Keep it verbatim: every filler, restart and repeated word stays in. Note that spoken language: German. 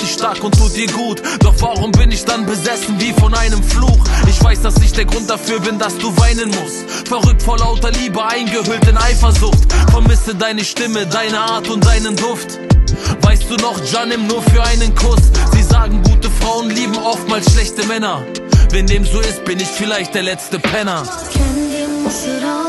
dich stark und tut dir gut. Doch warum bin ich dann besessen wie von einem Fluch? Ich weiß, dass ich der Grund dafür bin, dass du weinen musst. Verrückt vor lauter Liebe, eingehüllt in Eifersucht. Vermisse deine Stimme, deine Art und deinen Duft. Weißt du noch, Janim, nur für einen Kuss. Sie sagen, gute Frauen lieben oftmals schlechte Männer. Wenn dem so ist, bin ich vielleicht der letzte Penner. Kendimi sıra